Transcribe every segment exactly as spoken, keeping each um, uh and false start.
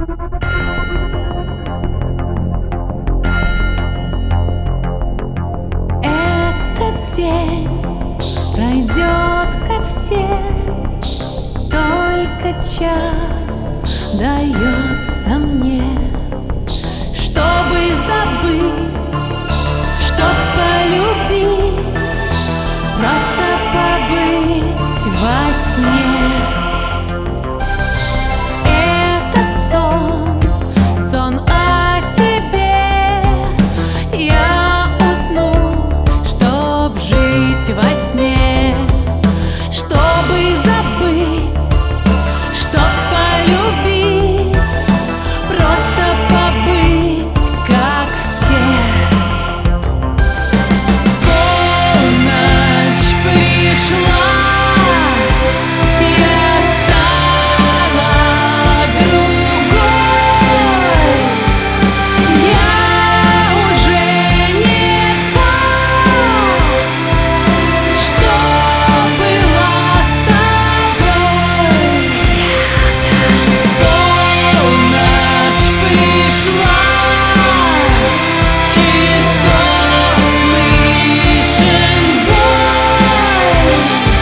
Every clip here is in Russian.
Этот день пройдет, как все, только час дается мне, чтобы забыть, чтоб полюбить, просто побыть во сне. Этот сон, сон о тебе, я усну, чтоб жить во сне, чтобы забыть, чтоб полюбить, просто побыть, как все. Полночь пришла, я стала другой, я уже не та, что была с тобой. Полночь пришла, часов слышен бой,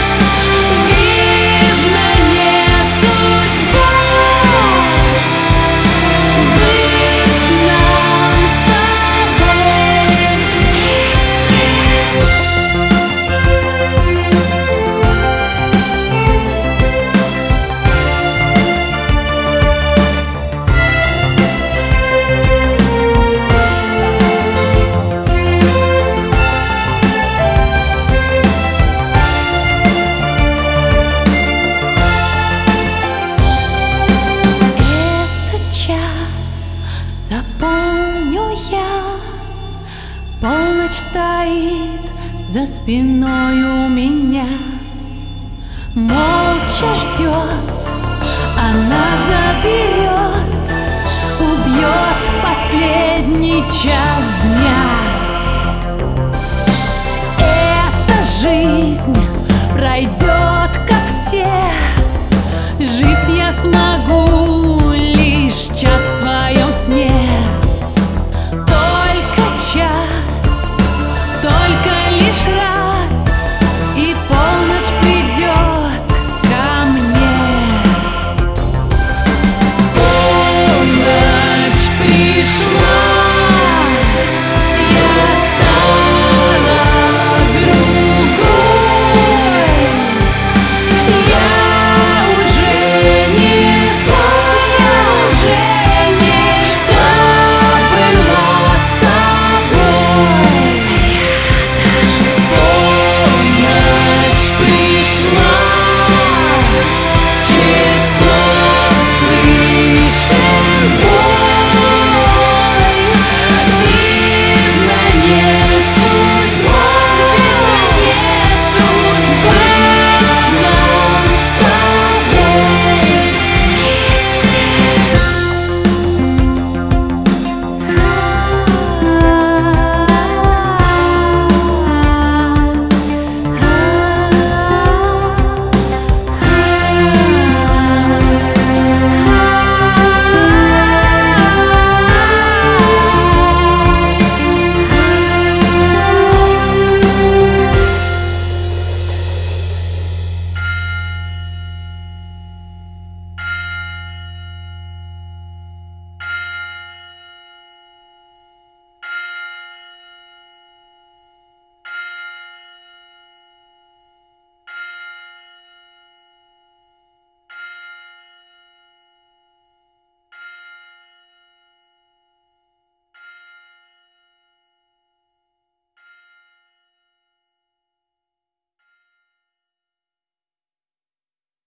видно, не судьба быть нам с тобой вместе. Этот час запомню я, полночь стоит за спиной у меня, молча ждет, она заберет, убьет последний час дня.